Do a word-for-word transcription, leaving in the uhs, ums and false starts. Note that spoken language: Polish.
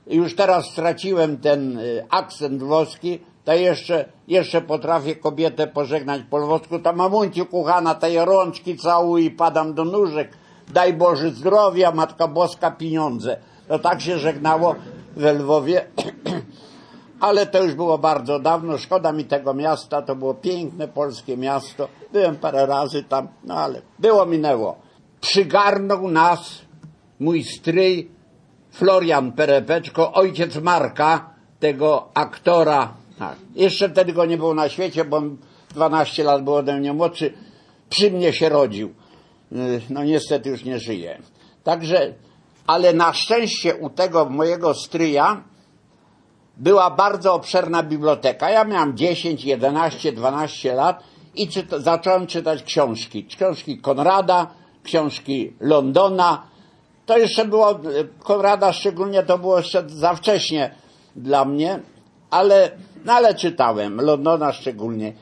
już teraz straciłem ten akcent włoski, to jeszcze, jeszcze potrafię kobietę pożegnać po lwowsku. To mamunciu kochana, tej rączki całuj i padam do nóżek. Daj Boże zdrowia, Matka Boska pieniądze. To tak się żegnało we Lwowie. Ale to już było bardzo dawno, szkoda mi tego miasta, to było piękne polskie miasto. Byłem parę razy tam, no ale było, minęło. Przygarnął nas mój stryj Florian Perepeczko, ojciec Marka, tego aktora. Tak. Jeszcze wtedy go nie było na świecie, bo on dwanaście lat był ode mnie młodszy. Przy mnie się rodził. No niestety już nie żyje. Także, ale na szczęście u tego mojego stryja była bardzo obszerna biblioteka. Ja miałem dziesięć, jedenaście, dwanaście lat i czyta, zacząłem czytać książki. Książki Konrada, książki Londona. To jeszcze było, Konrada szczególnie to było jeszcze za wcześnie dla mnie, ale, no ale czytałem, Londona szczególnie.